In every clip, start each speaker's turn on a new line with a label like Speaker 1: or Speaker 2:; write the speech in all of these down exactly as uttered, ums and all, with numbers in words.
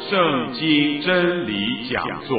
Speaker 1: 圣经真理讲座。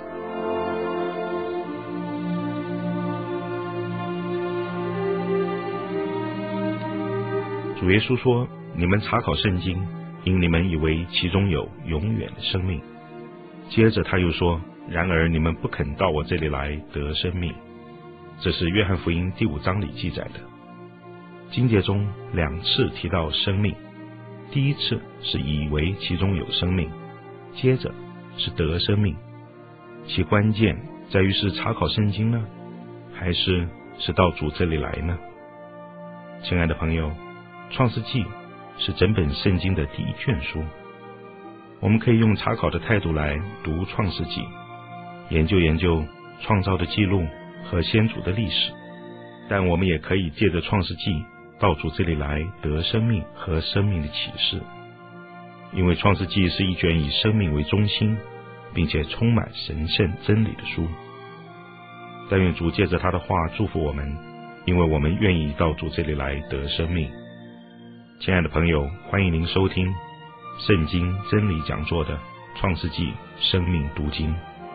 Speaker 2: 主耶稣说：你们查考圣经，因你们以为其中有永远的生命。接着他又说：然而你们不肯到我这里来得生命。这是约翰福音第五章里记载的。经节中两次提到生命，第一次是以为其中有生命，接着是得生命。其关键在于是查考圣经呢，还是是到主这里来呢？亲爱的朋友，创世纪是整本圣经的第一卷书，我们可以用查考的态度来读创世纪，研究研究创造的记录和先祖的历史，但我们也可以借着创世纪到主这里来得生命和生命的启示。因为创世纪是一卷以生命为中心，并且充满神圣真理的书。但愿主借着他的话祝福我们，因为我们愿意到主这里来得生命。亲爱的朋友，欢迎您收听圣经真理讲座的创世纪生命读经。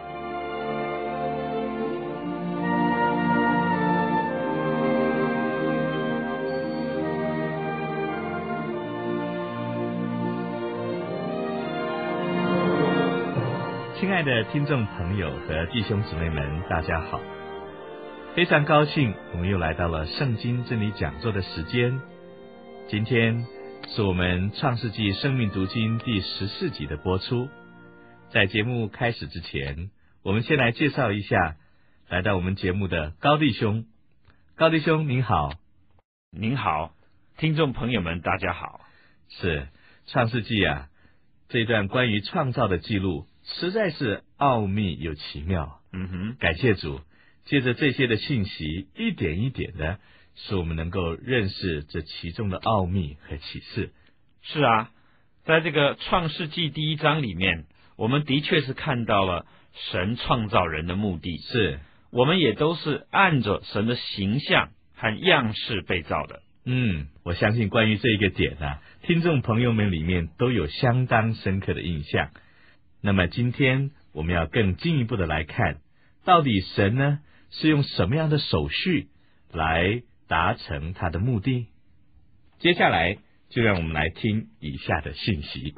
Speaker 3: 亲爱的听众朋友和弟兄姊妹们，大家好！非常高兴我们又来到了圣经真理讲座的时间。今天是我们创世纪生命读经第十四集的播出。在节目开始之前，我们先来介绍一下来到我们节目的高弟兄。高弟兄您好。
Speaker 4: 您好，听众朋友们大家好。
Speaker 3: 是创世纪啊，这段关于创造的记录实在是奥秘又奇妙。
Speaker 4: 嗯哼，
Speaker 3: 感谢主，借着这些的信息，一点一点的使我们能够认识这其中的奥秘和启示。
Speaker 4: 是啊，在这个创世纪第一章里面，我们的确是看到了神创造人的目的，
Speaker 3: 是
Speaker 4: 我们也都是按着神的形象和样式被造的。
Speaker 3: 嗯，我相信关于这一个点啊，听众朋友们里面都有相当深刻的印象。那么今天我们要更进一步的来看，到底神呢是用什么样的手续来达成他的目的？接下来就让我们来听以下的信息。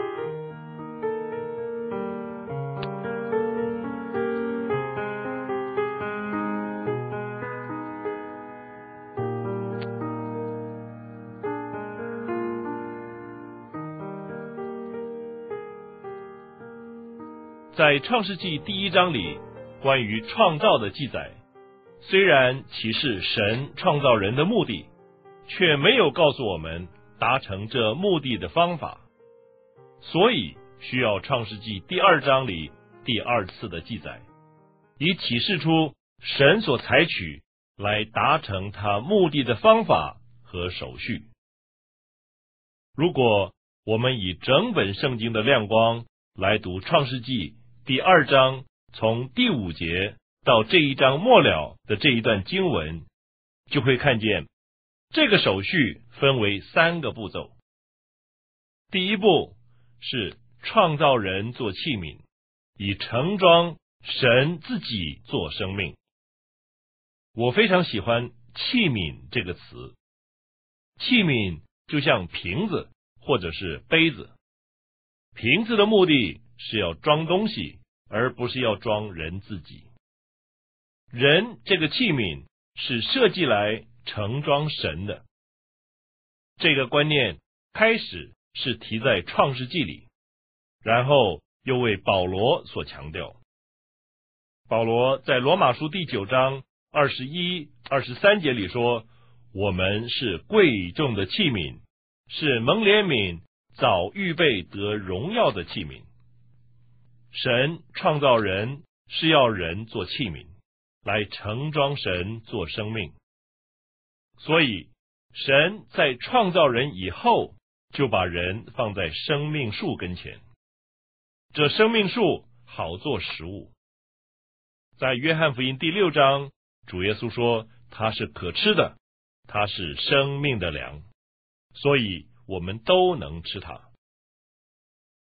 Speaker 5: 在创世纪第一章里，关于创造的记载，虽然启示神创造人的目的，却没有告诉我们达成这目的的方法，所以需要创世纪第二章里第二次的记载，以启示出神所采取来达成他目的的方法和手续。如果我们以整本圣经的亮光来读创世纪第二章从第五节到这一章末了的这一段经文，就会看见这个手续分为三个步骤。第一步是创造人做器皿，以盛装神自己做生命。我非常喜欢器皿这个词，器皿就像瓶子或者是杯子，瓶子的目的是要装东西，而不是要装人自己。人这个器皿是设计来盛装神的。这个观念开始是提在创世纪里，然后又为保罗所强调。保罗在罗马书第九章二十一、二十三节里说，我们是贵重的器皿，是蒙怜悯早预备得荣耀的器皿。神创造人是要人做器皿，来盛装神做生命。所以神在创造人以后，就把人放在生命树跟前，这生命树好做食物。在约翰福音第六章，主耶稣说它是可吃的，它是生命的粮，所以我们都能吃它。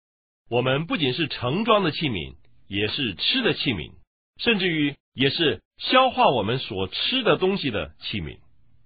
Speaker 5: 我们不仅是盛装的器皿，也是吃的器皿，甚至于也是消化我们所吃的东西的器皿。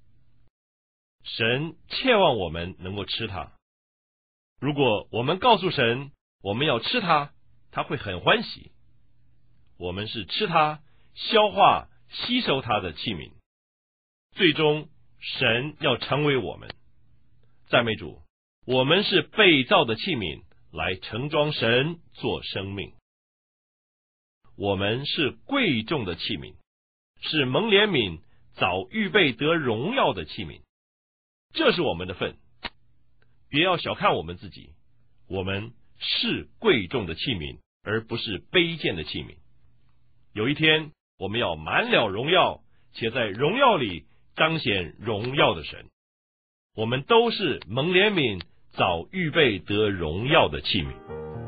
Speaker 5: 神切望我们能够吃它。如果我们告诉神我们要吃它，他会很欢喜。我们是吃它、消化、吸收它的器皿，最终神要成为我们。赞美主，我们是被造的器皿，来盛装神做生命。我们是贵重的器皿，是蒙怜悯早预备得荣耀的器皿，这是我们的份。别要小看我们自己，我们是贵重的器皿，而不是卑贱的器皿。有一天我们要满了荣耀，且在荣耀里彰显荣耀的神。我们都是蒙怜悯早预备得荣耀的器皿。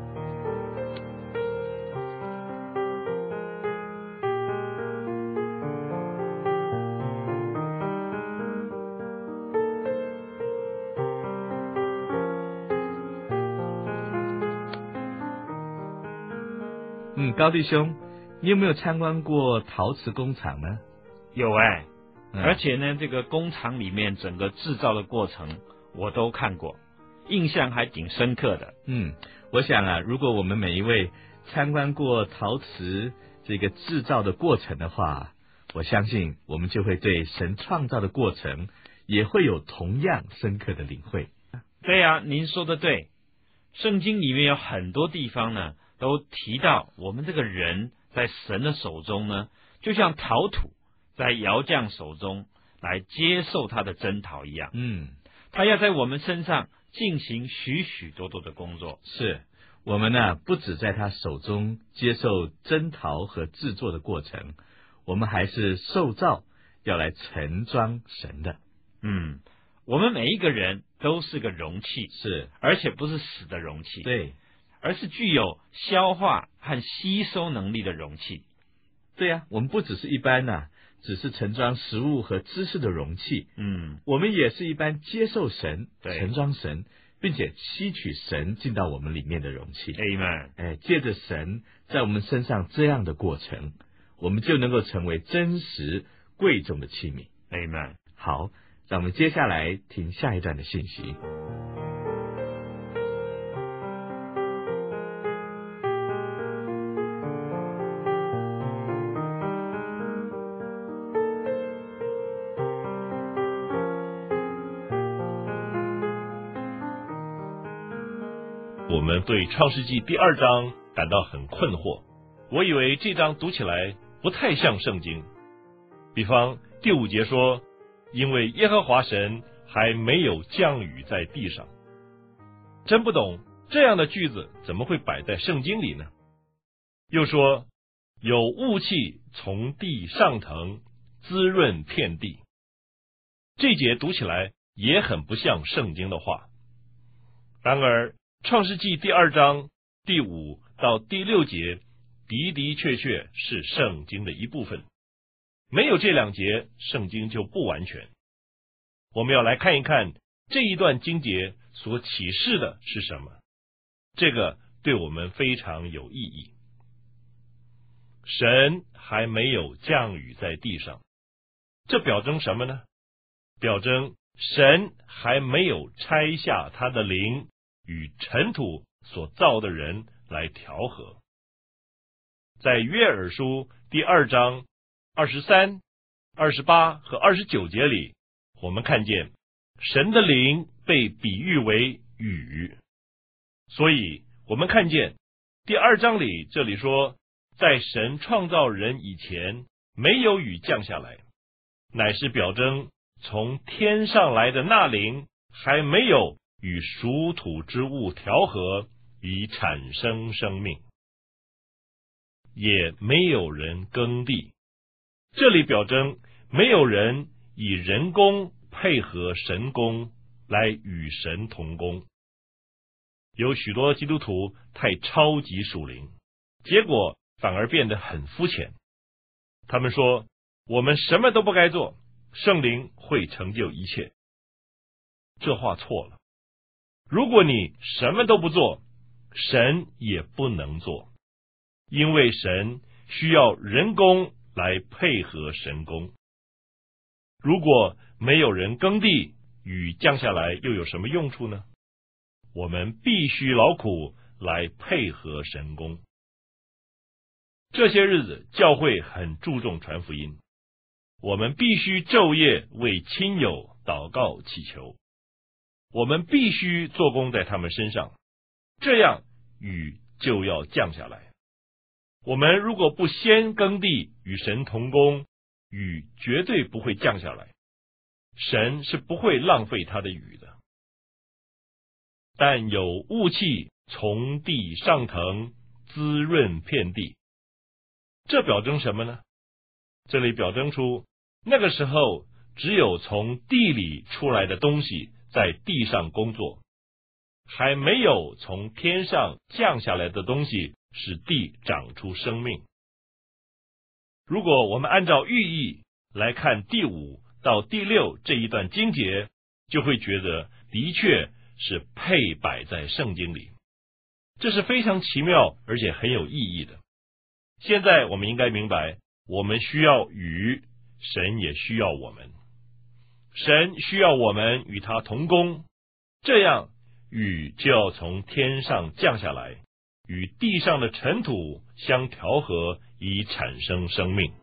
Speaker 3: 嗯，高弟兄，你有没有参观过陶瓷工厂呢？
Speaker 4: 有哎，
Speaker 3: 嗯、
Speaker 4: 而且呢，这个工厂里面整个制造的过程我都看过，印象还挺深刻的。
Speaker 3: 嗯，我想啊，如果我们每一位参观过陶瓷这个制造的过程的话，我相信我们就会对神创造的过程也会有同样深刻的领会。
Speaker 4: 对啊，您说的对。圣经里面有很多地方呢，都提到我们这个人在神的手中呢，就像陶土在窑匠手中来接受他的真陶一样。
Speaker 3: 嗯，
Speaker 4: 他要在我们身上进行许许多多的工作。
Speaker 3: 是我们呢，不只在他手中接受真陶和制作的过程，我们还是受造要来盛装神的。
Speaker 4: 嗯，我们每一个人都是个容器，
Speaker 3: 是，
Speaker 4: 而且不是死的容器，
Speaker 3: 对，
Speaker 4: 而是具有消化和吸收能力的容器。
Speaker 3: 对呀、啊，我们不只是一般呐、啊，只是盛装食物和知识的容器，
Speaker 4: 嗯，
Speaker 3: 我们也是一般接受神、
Speaker 4: 对
Speaker 3: 盛装神，并且吸取神进到我们里面的容器。
Speaker 4: Amen。
Speaker 3: 哎，借着神在我们身上这样的过程，我们就能够成为真实贵重的器皿。
Speaker 4: Amen。
Speaker 3: 好，让我们接下来听下一段的信息。
Speaker 5: 我们对创世纪第二章感到很困惑，我以为这章读起来不太像圣经。比方第五节说，因为耶和华神还没有降雨在地上。真不懂这样的句子怎么会摆在圣经里呢？又说有雾气从地上腾，滋润遍地。这节读起来也很不像圣经的话。然而创世纪第二章第五到第六节的的确确是圣经的一部分，没有这两节，圣经就不完全。我们要来看一看这一段经节所启示的是什么，这个对我们非常有意义。神还没有降雨在地上，这表征什么呢？表征神还没有拆下他的灵与尘土所造的人来调和。在约珥书第二章二十三、二十八和二十九节里，我们看见神的灵被比喻为雨。所以我们看见第二章里这里说，在神创造人以前没有雨降下来，乃是表征从天上来的那灵还没有与属土之物调和，以产生生命，也没有人耕地。这里表征没有人以人工配合神工来与神同工。有许多基督徒太超级属灵，结果反而变得很肤浅。他们说我们什么都不该做，圣灵会成就一切。这话错了。如果你什么都不做， 神也不能做，因为神需要人工来配合神工。如果没有人耕地，雨降下来又有什么用处呢？我们必须劳苦来配合神工。这些日子教会很注重传福音，我们必须昼夜为亲友祷告祈求，我们必须做工在他们身上，这样雨就要降下来。我们如果不先耕地与神同工，雨绝对不会降下来，神是不会浪费他的雨的。但有雾气从地上腾，滋润遍地。这表征什么呢？这里表征出那个时候只有从地里出来的东西在地上工作，还没有从天上降下来的东西使地长出生命。如果我们按照寓意来看第五到第六这一段经节，就会觉得的确是配摆在圣经里，这是非常奇妙而且很有意义的。现在我们应该明白，我们需要雨，神也需要我们。神需要我们与他同工，这样雨就要从天上降下来，与地上的尘土相调和，以产生生命。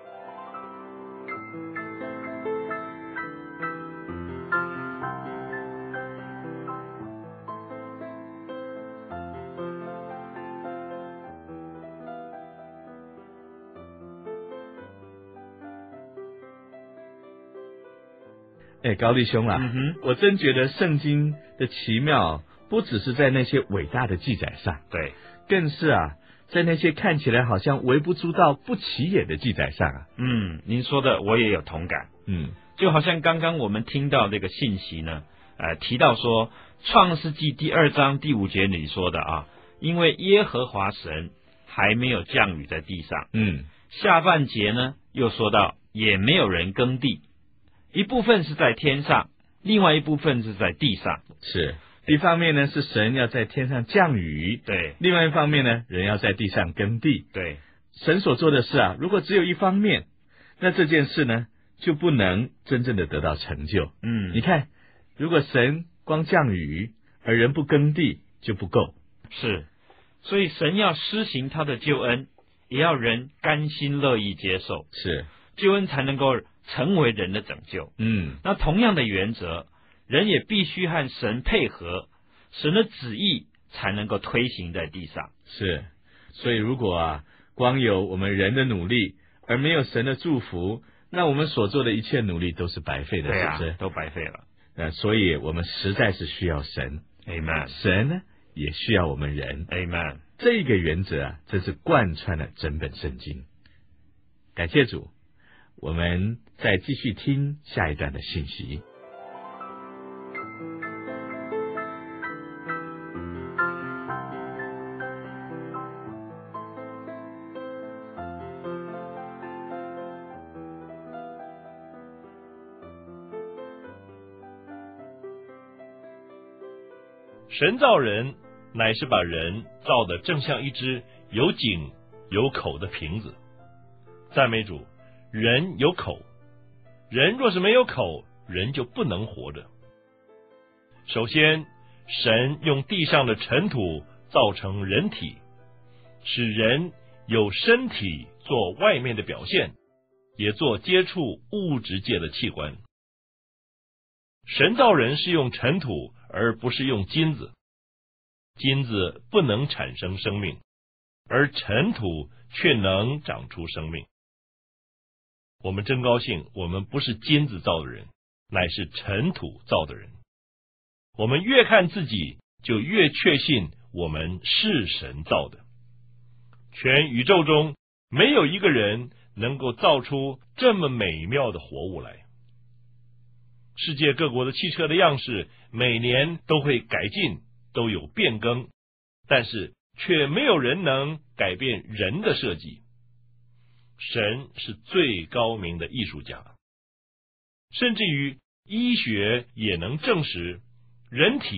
Speaker 3: 哎，高弟兄啊，
Speaker 4: 嗯哼，
Speaker 3: 我真觉得圣经的奇妙不只是在那些伟大的记载上，
Speaker 4: 对，
Speaker 3: 更是啊在那些看起来好像微不足道、不起眼的记载上啊。
Speaker 4: 嗯，您说的我也有同感。
Speaker 3: 嗯，
Speaker 4: 就好像刚刚我们听到这个信息呢，呃，提到说创世纪第二章第五节里说的啊，因为耶和华神还没有降雨在地上。
Speaker 3: 嗯，
Speaker 4: 下半节呢又说到也没有人耕地，一部分是在天上，另外一部分是在地上。
Speaker 3: 是一方面呢是神要在天上降雨，
Speaker 4: 对，
Speaker 3: 另外一方面呢人要在地上耕地。
Speaker 4: 对，
Speaker 3: 神所做的事啊，如果只有一方面，那这件事呢就不能真正的得到成就。
Speaker 4: 嗯，
Speaker 3: 你看，如果神光降雨而人不耕地就不够。
Speaker 4: 是，所以神要施行他的救恩，也要人甘心乐意接受，
Speaker 3: 是，
Speaker 4: 救恩才能够成为人的拯救。
Speaker 3: 嗯，
Speaker 4: 那同样的原则，人也必须和神配合，神的旨意才能够推行在地上。
Speaker 3: 是，所以如果啊光有我们人的努力，而没有神的祝福，那我们所做的一切努力都是白费的，
Speaker 4: 对啊，
Speaker 3: 是不是？
Speaker 4: 都白费了。
Speaker 3: 呃，所以我们实在是需要神，
Speaker 4: Amen，
Speaker 3: 神呢也需要我们人。
Speaker 4: Amen。
Speaker 3: 这一个原则啊，真是贯穿了整本圣经。感谢主，我们再继续听下一段的信息。
Speaker 5: 神造人，乃是把人造的正像一只有井有口的瓶子。赞美主，人有口，人若是没有口，人就不能活着。首先，神用地上的尘土造成人体，使人有身体做外面的表现，也做接触物质界的器官。神造人是用尘土，而不是用金子。金子不能产生生命，而尘土却能长出生命。我们真高兴，我们不是金子造的人，乃是尘土造的人。我们越看自己，就越确信我们是神造的。全宇宙中没有一个人能够造出这么美妙的活物来。世界各国的汽车的样式每年都会改进，都有变更，但是却没有人能改变人的设计。神是最高明的艺术家，甚至于医学也能证实，人体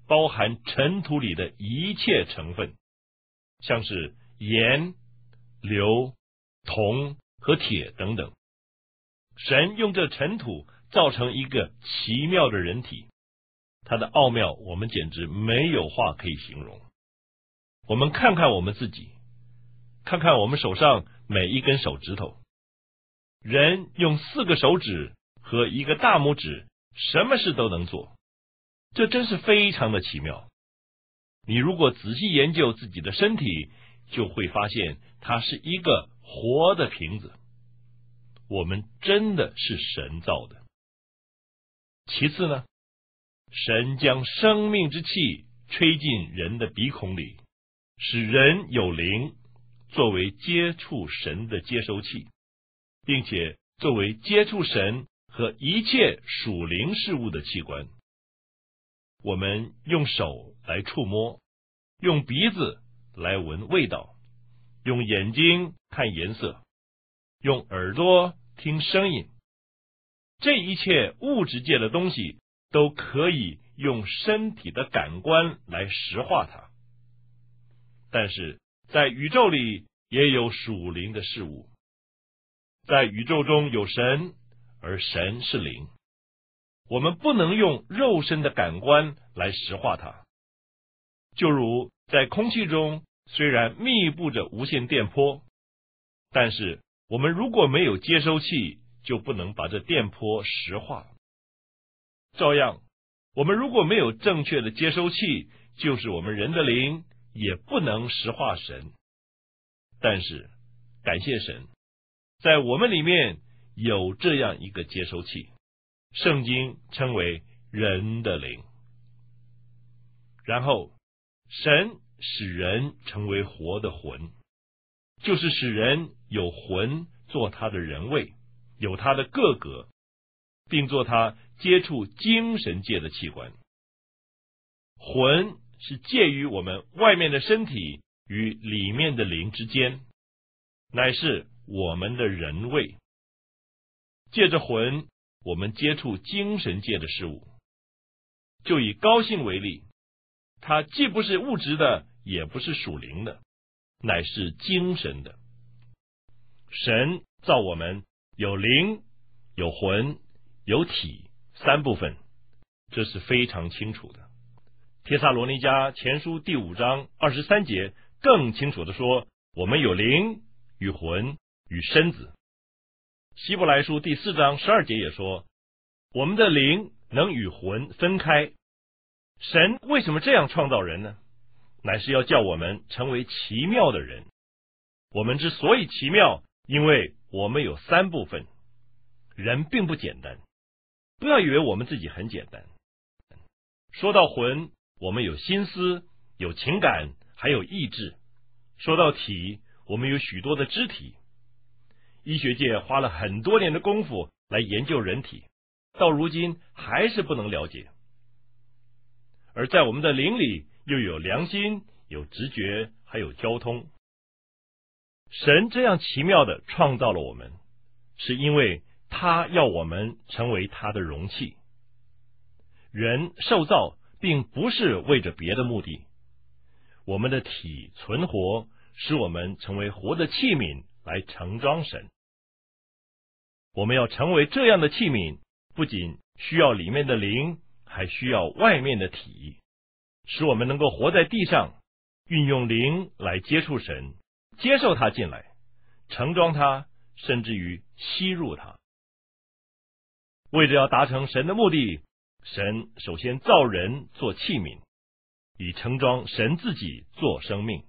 Speaker 5: 包含尘土里的一切成分，像是盐、硫、铜和铁等等。神用这尘土造成一个奇妙的人体，它的奥妙我们简直没有话可以形容。我们看看我们自己，看看我们手上每一根手指头，人用四个手指和一个大拇指什么事都能做，这真是非常的奇妙。你如果仔细研究自己的身体，就会发现它是一个活的瓶子。我们真的是神造的。其次呢，神将生命之气吹进人的鼻孔里，使人有灵，作为接触神的接收器，并且作为接触神和一切属灵事物的器官。我们用手来触摸，用鼻子来闻味道，用眼睛看颜色，用耳朵听声音。这一切物质界的东西都可以用身体的感官来实化它。但是在宇宙里也有属灵的事物，在宇宙中有神，而神是灵。我们不能用肉身的感官来实化它。就如在空气中虽然密布着无线电波，但是我们如果没有接收器，就不能把这电波实化。照样，我们如果没有正确的接收器，就是我们人的灵也不能实化神。但是感谢神，在我们里面有这样一个接收器，圣经称为人的灵。然后神使人成为活的魂，就是使人有魂做他的人位，有他的个格，并做他接触精神界的器官。魂是介于我们外面的身体与里面的灵之间，乃是我们的人位。借着魂，我们接触精神界的事物。就以高兴为例，它既不是物质的，也不是属灵的，乃是精神的。神造我们有灵、有魂、有体三部分，这是非常清楚的。帖撒罗尼迦前书第五章二十三节更清楚的说，我们有灵与魂与身子。希伯来书第四章十二节也说，我们的灵能与魂分开。神为什么这样创造人呢？乃是要叫我们成为奇妙的人。我们之所以奇妙，因为我们有三部分。人并不简单，不要以为我们自己很简单。说到魂，我们有心思，有情感，还有意志。说到体，我们有许多的肢体。医学界花了很多年的功夫来研究人体，到如今还是不能了解。而在我们的灵里，又有良心，有直觉，还有交通。神这样奇妙的创造了我们，是因为他要我们成为他的容器。人受造并不是为着别的目的，我们的体存活，使我们成为活的器皿来盛装神。我们要成为这样的器皿，不仅需要里面的灵，还需要外面的体，使我们能够活在地上，运用灵来接触神，接受他进来，盛装他，甚至于吸入他。为着要达成神的目的，神首先造人做器皿，以盛装神自己做生命。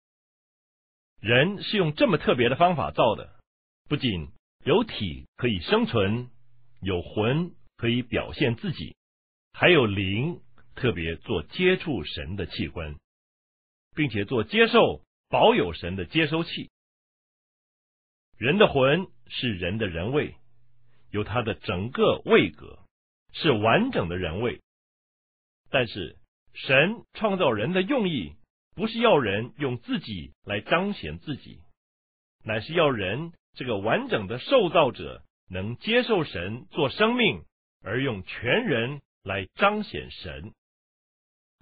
Speaker 5: 人是用这么特别的方法造的，不仅有体可以生存，有魂可以表现自己，还有灵特别做接触神的器官，并且做接受保有神的接收器。人的魂是人的人位，有他的整个位格，是完整的人位。但是神创造人的用意，不是要人用自己来彰显自己，乃是要人这个完整的受造者能接受神做生命，而用全人来彰显神。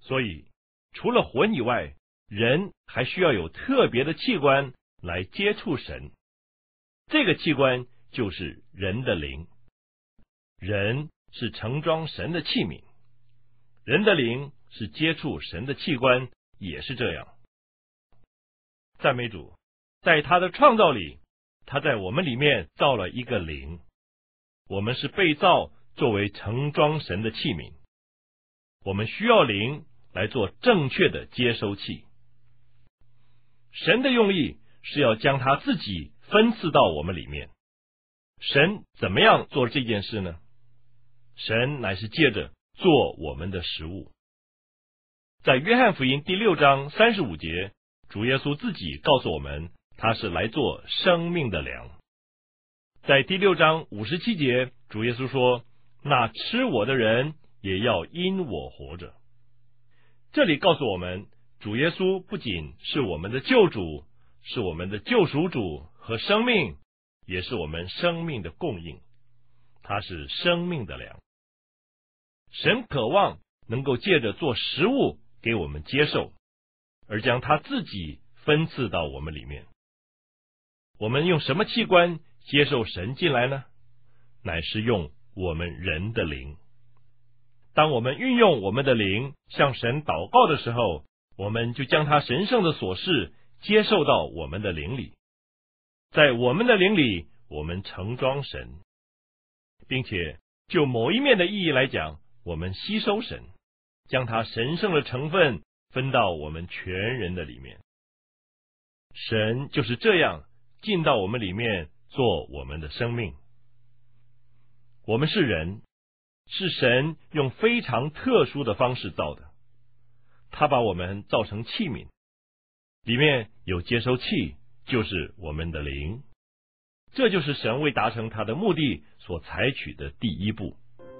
Speaker 5: 所以除了魂以外，人还需要有特别的器官来接触神。这个器官就是人的灵。人是盛装神的器皿，人的灵是接触神的器官，也是这样。赞美主，在他的创造里，他在我们里面造了一个灵，我们是被造作为盛装神的器皿，我们需要灵来做正确的接收器。神的用意是要将他自己分赐到我们里面。神怎么样做这件事呢？神乃是借着做我们的食物。在约翰福音第六章三十五节，主耶稣自己告诉我们，他是来做生命的粮。在第六章五十七节，主耶稣说，那吃我的人也要因我活着。这里告诉我们，主耶稣不仅是我们的救主，是我们的救赎主和生命，也是我们生命的供应，他是生命的粮。神渴望能够借着做食物给我们接受，而将他自己分赐到我们里面。我们用什么器官接受神进来呢？乃是用我们人的灵。当我们运用我们的灵向神祷告的时候，我们就将他神圣的所示接受到我们的灵里。在我们的灵里，我们盛装神，并且就某一面的意义来讲，我们吸收神，将他神圣的成分分到我们全人的里面。神就是这样进到我们里面，做我们的生命。我们是人，是神用非常特殊的方式造的，他把我们造成器皿，里面有接收器，就是我们的灵。这就是神为达成他的目的所采取的第一步。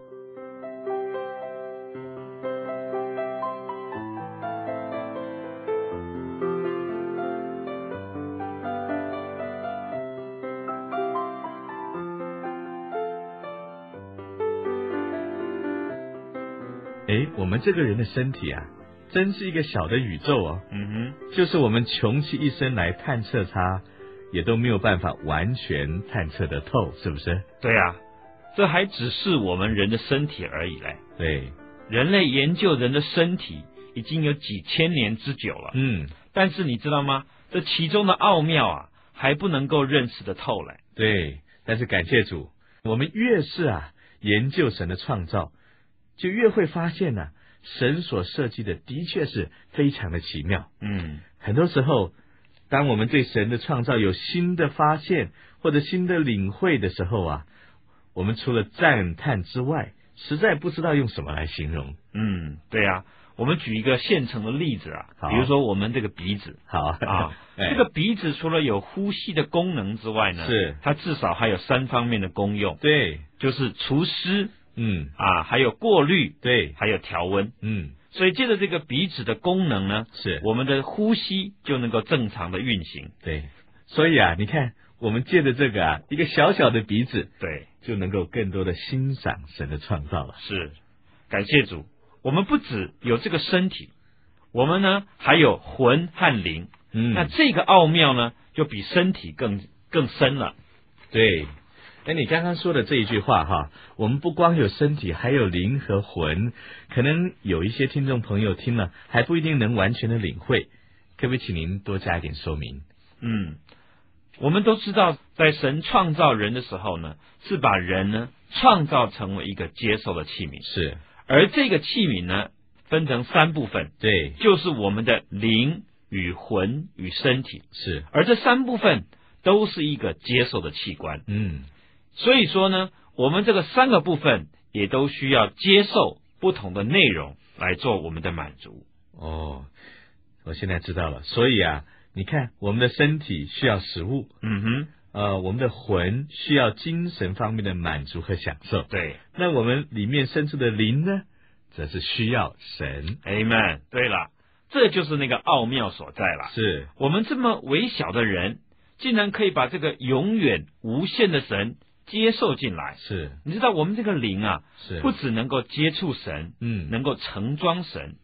Speaker 3: 哎，我们这个人的身体啊，真是一个小的宇宙哦。
Speaker 4: 嗯哼，
Speaker 3: 就是我们穷其一生来探测它，也都没有办法完全探测得透，是不是？
Speaker 4: 对啊，这还只是我们人的身体而已嘞。
Speaker 3: 对，
Speaker 4: 人类研究人的身体已经有几千年之久了。
Speaker 3: 嗯，
Speaker 4: 但是你知道吗？这其中的奥妙啊，还不能够认识得透嘞。
Speaker 3: 对，但是感谢主，我们越是啊研究神的创造，就越会发现呢、啊，神所设计的的确是非常的奇妙。
Speaker 4: 嗯，
Speaker 3: 很多时候，当我们对神的创造有新的发现或者新的领会的时候啊，我们除了赞叹之外，实在不知道用什么来形容。
Speaker 4: 嗯，对啊，我们举一个现成的例子啊，比如说我们这个鼻子，
Speaker 3: 好
Speaker 4: 啊，
Speaker 3: 哎
Speaker 4: 这个鼻子除了有呼吸的功能之外呢，
Speaker 3: 是
Speaker 4: 它至少还有三方面的功用，
Speaker 3: 对，
Speaker 4: 就是除湿，
Speaker 3: 嗯，
Speaker 4: 啊，还有过滤，
Speaker 3: 对，
Speaker 4: 还有调温，
Speaker 3: 嗯，
Speaker 4: 所以借着这个鼻子的功能呢，
Speaker 3: 是
Speaker 4: 我们的呼吸就能够正常的运行。
Speaker 3: 对，所以啊，你看我们借着这个啊一个小小的鼻子，
Speaker 4: 对，
Speaker 3: 就能够更多的欣赏神的创造了。
Speaker 4: 是，感谢主，我们不只有这个身体，我们呢还有魂和灵。
Speaker 3: 嗯，
Speaker 4: 那这个奥妙呢，就比身体更更深了。
Speaker 3: 对，哎，你刚刚说的这一句话哈，我们不光有身体，还有灵和魂，可能有一些听众朋友听了还不一定能完全的领会，可不可以请您多加一点说明？
Speaker 4: 嗯，我们都知道，在神创造人的时候呢，是把人呢创造成为一个接受的器皿，
Speaker 3: 是，
Speaker 4: 而这个器皿呢分成三部分，
Speaker 3: 对，
Speaker 4: 就是我们的灵与魂与身体，
Speaker 3: 是，
Speaker 4: 而这三部分都是一个接受的器官。
Speaker 3: 嗯，
Speaker 4: 所以说呢，我们这个三个部分也都需要接受不同的内容来做我们的满足。
Speaker 3: 哦，我现在知道了。所以啊，你看，我们的身体需要食物，
Speaker 4: 嗯哼，
Speaker 3: 呃，我们的魂需要精神方面的满足和享受。
Speaker 4: 对，
Speaker 3: 那我们里面深处的灵呢，则是需要神。
Speaker 4: Amen。对了，这就是那个奥妙所在了。
Speaker 3: 是，
Speaker 4: 我们这么微小的人，竟然可以把这个永远无限的神接受进来。
Speaker 3: 是，
Speaker 4: 你知道我们这个灵啊，
Speaker 3: 是，
Speaker 4: 不只能够接触神，
Speaker 3: 嗯，
Speaker 4: 能够盛装神，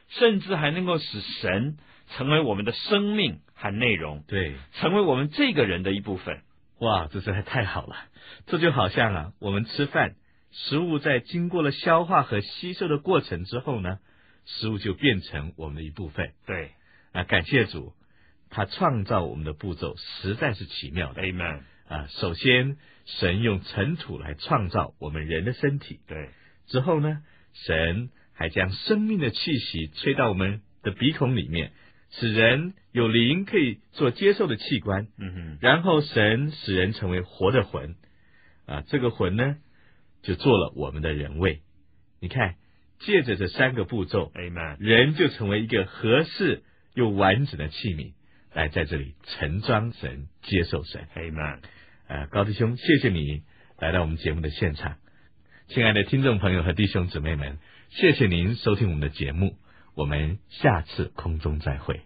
Speaker 4: 甚至还能够使神成为我们的生命和内容，
Speaker 3: 对，
Speaker 4: 成为我们这个人的一部分。
Speaker 3: 哇，这实在太好了！这就好像啊，我们吃饭，食物在经过了消化和吸收的过程之后呢，食物就变成我们的一部分。
Speaker 4: 对
Speaker 3: 啊，感谢主，他创造我们的步骤实在是奇妙的。
Speaker 4: ，Amen。
Speaker 3: 啊，首先神用尘土来创造我们人的身体，
Speaker 4: 对，
Speaker 3: 之后呢，神还将生命的气息吹到我们的鼻孔里面，使人有灵可以做接受的器官。
Speaker 4: 嗯哼，
Speaker 3: 然后神使人成为活的魂，啊，这个魂呢，就做了我们的人位。你看，借着这三个步骤
Speaker 4: ，Amen，
Speaker 3: 人就成为一个合适又完整的器皿，来在这里盛装神，接受神。
Speaker 4: ，Amen。
Speaker 3: 呃，高弟兄，谢谢你来到我们节目的现场。亲爱的听众朋友和弟兄姊妹们，谢谢您收听我们的节目，我们下次空中再会。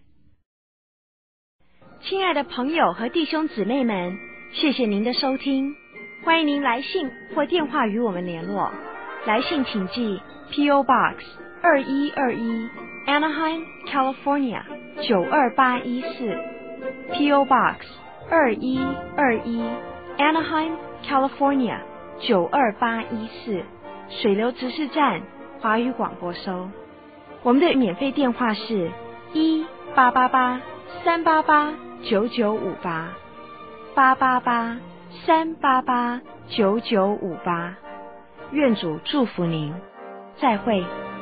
Speaker 6: 亲爱的朋友和弟兄姊妹们，谢谢您的收听，欢迎您来信或电话与我们联络。来信请寄 P O Box 二一二一 Anaheim California 九二八一四 P O Box 二一二一 Anaheim California 九二八一四，水流执事站，华语广播收。我们的免费电话是一八八八三八八九九五八八八八三八八九九五八。愿主祝福您，再会。